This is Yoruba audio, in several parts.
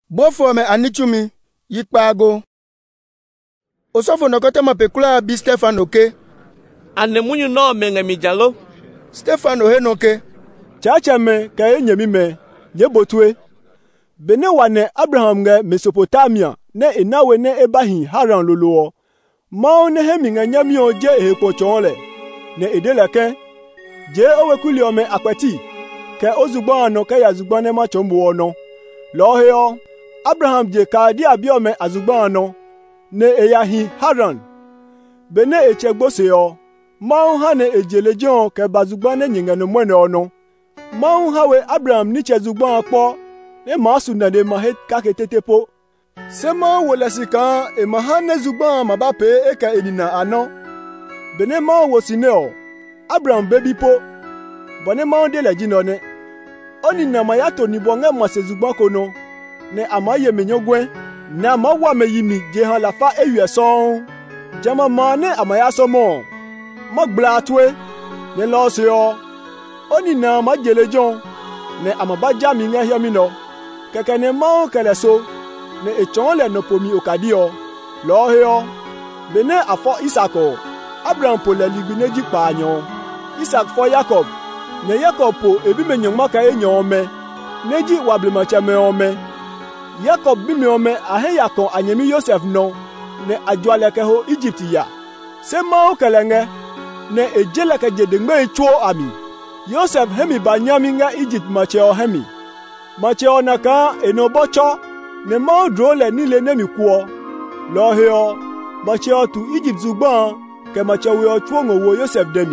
Bofome anichumi yikpago. Osofo nokote mapekula bi Stefano ke. Anemunyu no menge mijalo. Stefano henoke. Chachame ka enyemi me yebotwe. Bene wane Abraham nge Mesopotamia ne inawe ne ebahi Haran lolo. Mao ne hemi nga nyamio je ehekpochonle. Ne edeleke. Je owekuli ome akwati. Ke ozugbo ano ke yazugbo ne machombu ono. Loheo. Abraham je ka di abiome azugbo ano. Ne eyahi Haran. Bene echegbose yo. Mao ha ne ejelejon ke bazugbo ne nyingene mwene ono. Mao hawe Abraham ni chezugbo akpo. Ne masu na de mahet kake tetepo. Se mao wolesika e mahane zugbo mabape eka enina ano. Bene mao wosineo. Abraham baby po. Bone mao de la jinone. Oni na mayato ni bonge mwase zugbo kono. Ne amaye menyogwe. Na mawa meyimi jehan la fa eyu son. Jama mane amaya somo. Magblatwe. Ne losyo. Oni na majelejon. Ne amabaja minga hiamino. Keke ne mao keleso. Ne echonle no pomi okadio. Loheo. Bene afo Isako. Abraham po le ligbine jikpanyo. Isak fo Jacob. Ne Jacob po ebi menyon maka enyon me. Neji wablema chame ome. Jacob bi me ome ahe yakon anyemi Yosef no. Ne ajwaleke ho Egypt ya. Se mao kelenge. Ne ejeleke jedengbe echuo ami. Yosef hemi banyami nga Egypt macheo hemi. Macheo naka enobocho. Ne mao drole nile nemi kuo. Loheo. Macheo tu Egypt zugban. Ke macheo yo chuongo wo Yosef demi.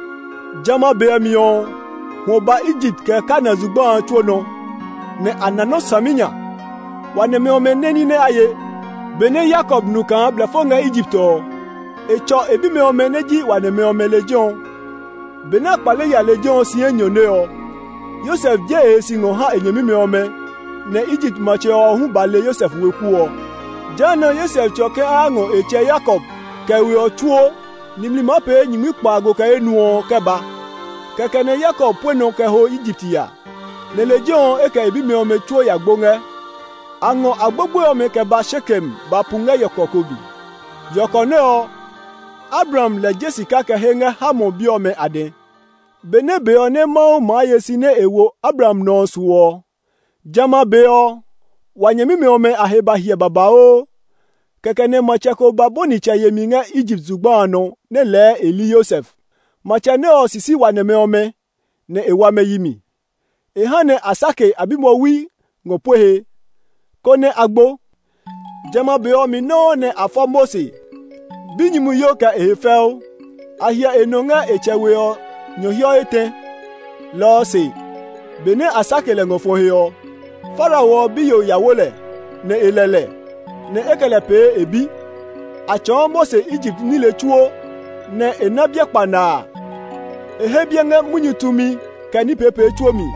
Jama beamion. Hoba Egypt ke kana zugban chuono. Ne anano saminya. Wane me ome neni ne aye. Bene Jacob nukan blefonga Egypto. Echo ebi me ome neji wane me ome legion. Bene akpale ya legion si enyoneo. Yosef je singo ha enyemi me ome. Ne Egypt mache ohun bale Yosef wekuo. Jana Yosef choke ango eche Jacob. Ke we ochuo. Nimli mape nyimi kpago ke enuo keba. Keke ne Jacob pweno ke ho Egypt ya. Ne legion eke ebi me ome chuo ya gbonge. Ango agbogbo ome ke ba Shekem ba punga yokokobi. Yokoneo. Abraham le Jessica ke henge hamo bi ome ade. Bene beo ne mao maaye sine ewo Abraham no suwo. Jama beo. Wanyemi me ome aheba hie babao. Keke ne macheko baboni cha yeminga Egypt zugbano ne le Eli Yosef. Macha ne o sisi wane me ome. Ne ewa me yimi. Ehane asake abimo wi ngopwehe. Kone agbo. Jama beo mi no ne afo Mose. Binyimu yoka ehefel. Ahia enonga echeweo. Nyohio ete. Lo se. Bene asake le ngofoheo. Farawo biyo yawole. Ne elele. Ne ekele pe ebi. Achon Mose Egypt nile chuo. Ne enabye kpana. Ehebye nge munyutumi. Kani pepe chuo mi.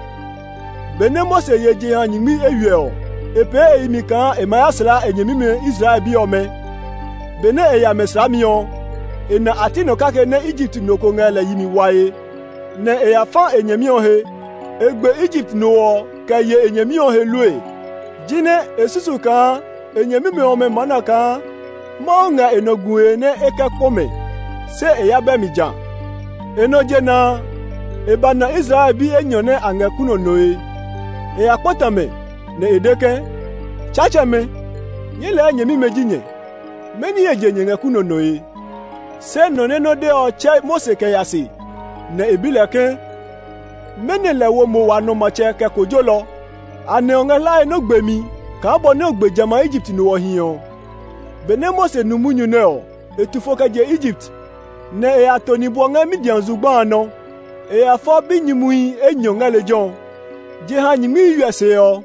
Bene Mose yeje hanyimi eyueo. Epe eyimika emayasla enyemime Israel biome. Bene eya mesramion. Ena atino kake ne Egypt noko ngele yimi waye. Ne eya fan enyemion he. Egbe Egypt no ka ye enyemion he lue. Jine esusu ka enyemime ome manaka. Maonga enogue ne eke kome. Se eya bemijan. Eno jena. Ebana Israel bi enyone angekuno noe. Eya potame. Ne edeke. Chachame. Nyele enyemime jinye. Meni eje nyengekuno noe. Se noneno de oche Mose ke yasi. Ne ebileke. Mene lewo mo wano mache ke kojolo. Ane ongela eno gbemi. Ka bo ne ogbe jama Egypt no ohion. Bene Mose numunyu neo. Etufoka je Egypt. Ne e atoni bonga Midian zugbano. E afo binyimui enyonga lejon. Je hanyimi yuese yo.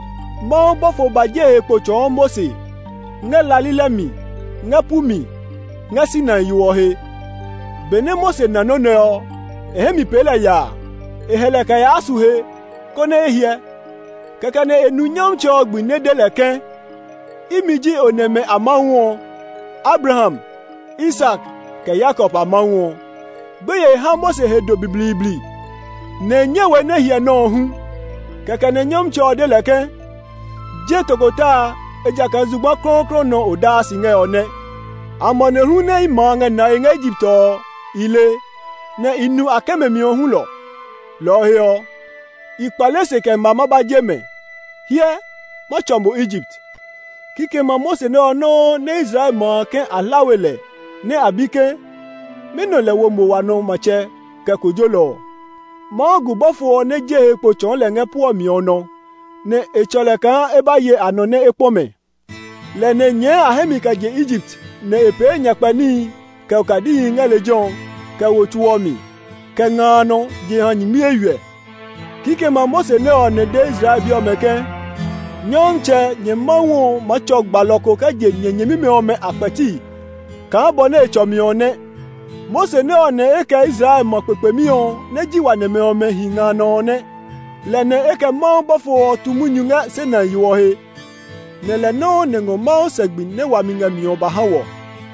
Mo bofo baje ekpocho Mose. Nge lalilemi. Nge pumi. Nga sina yuohe. Bene Mose nanoneo. Ehemi pele ya. Eheleka ya asuhe. Kone ehie. Kekene enunyam chogbi nedeleke. Imiji oneme amanwo. Abraham. Isaac. Ke Jacob amanwo. Beye ha Mose hedo biblibli. Nenyewe nehie no hu. Kekene nyam chodeleke. je tokota eja ka zugba kronkron no oda singe one amone hu ne imanga na en Egypto ile ne inu akeme mi ohun lo hio ipalese ke mama ba jeme hie mo chombo Egypt kike ma Mose ne ono ne Israel ma ke alawele ne abike mino le wo mo wa no mache ke kojolo mo gubofo ne je epo chon le ngepo mi ono ne echole kan ebaye anone epome le ne nye ahemi ka je Egypt ne epe nyapani ke okadi ngale jon ke wotuomi ke ngano je hanyi ewe kike ma Mose ne one de Israel bi omeke nyonche nye mawo machok baloko ka je nyemi me ome apeti ka bone echomi one Mose ne one eke Israel mo pepe mi on ne jiwa ne me ome hingano ne le ne eke ma bofo tumunyunga se na yiwo he ne le no ne ngo ma segbin ne wa minga mi oba hawo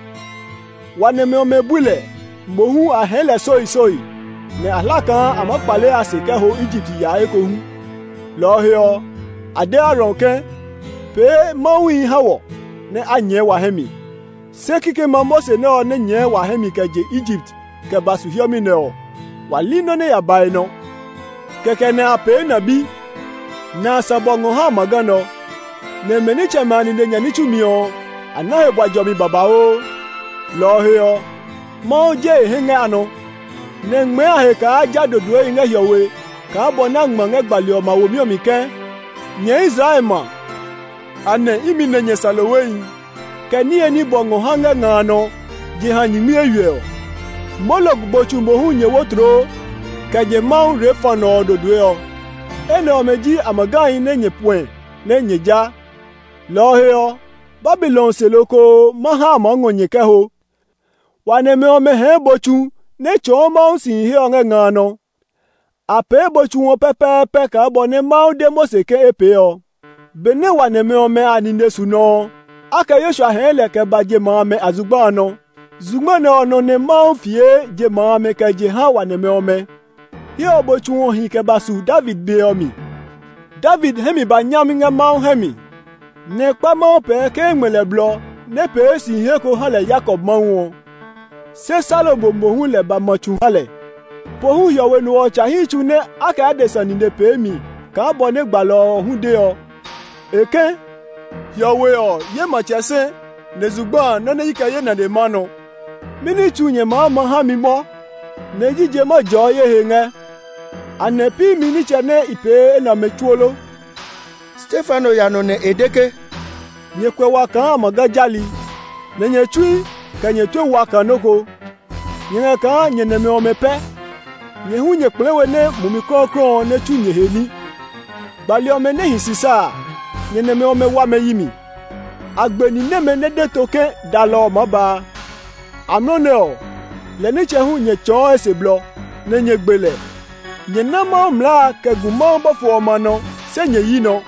wa ne me ome bule mbohu ahele soi ne alaka amapale aseke ho Egypt ya ekohu lo hio ade aronke pe mawi hawo ne anye wa hemi sekike ma Mose ne o ne nye wa hemi ke je Egypt ke basu hiomi ne o walino ne ya bai no keke ne ape na bi na sabongo ha magano ne meni chamani ne nyani chumio anahe bwajomi baba o lo hio mo je hinga ano ne ngme ahe ka aja dodo inga yowe ka bona ngmange gbali o ma wo mi ke nye Israel ma ane imi ne nye salowei ke ni eni bongo hanga ngano je hanyi mi ewe molo gbochu mbo hu nye wotro ke je ma re fano dodo o ene o meji amagan ne nye pwen ne nye ja lo heo Babylon seloko maha mango nye ke ho wane me o me he bochu ne choma si he onge ngano ape bochu won pepe ka bone ma de Mose ke epe o bene wane me o me ani nesu no aka Yoshua hele ke baje ma me azugba no zugma ne ono ne ma fie je ma me ke je ha wane me o me he bochu won hi ke basu David be o mi David hemi ba nyam nga ma hemi ne pa ma pe ke mele blo ne pe si he ko hale Jacob ma won se Salomo mohun le ba mochu hale pohu yowe no cha hichu ne aka adesani ne pe mi ka bo ne gbalo hun de o eke yowe o ye ma chese ne zugba no ne yika ye na de mano mini chunye ma ha mi mo ne jije mo jo ye he nge anepi mini chene ipe na mechuolo Stefano ya no ne edeke nye kwewa kan magajali ne nye chui ka nye to wa kanoko nye ka nye ne me o mepe nye hu nye plewe ne mumi kokron ne chu nye heli bali o me ne hisisa nye ne me o me wa me yimi agbeni ne me ne de toke dalo maba amone o le ne che hu nye cho ese blo ne nye gbele nye na ma mla ke gumo bofo mano se nye yino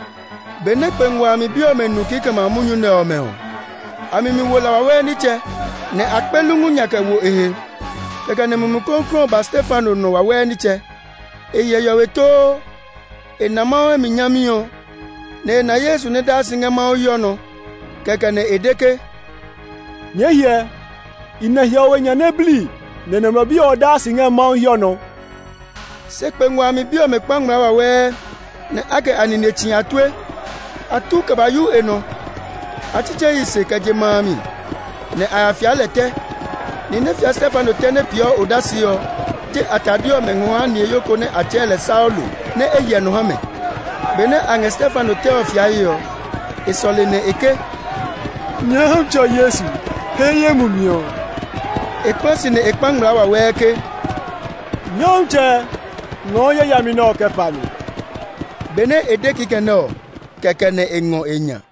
bene pengwa mi bio me nuki ke ma munyu ne o me o ami mi wola wawe ni che ne akpelungu nyake wo ehe keke ne mumu konkron ba Stefano no wawe ni che eye yowe to enama mi nyamio ne na Yesu ne da singa ma oyo no keke ne edeke nyehie ina hiawe nyane bli ne ne mabi o da singa ma oyo no sekpengwa mi bio me kpangwa wawe ne ake anine chi atwe atu kabayu eno atiche ise kaje mami ne ayafia lete ni ne fia Stefano tene pio odasio te atadio menwa ni yoko ne atele Saulo ne eye no hame bene ange Stefano te ofia yo isole ne eke nyamcho Yesu heye mumio ekpasi ne ekpangra wa weke nyamche ngoye yami no kepani bene edeki keno keke ne engo enya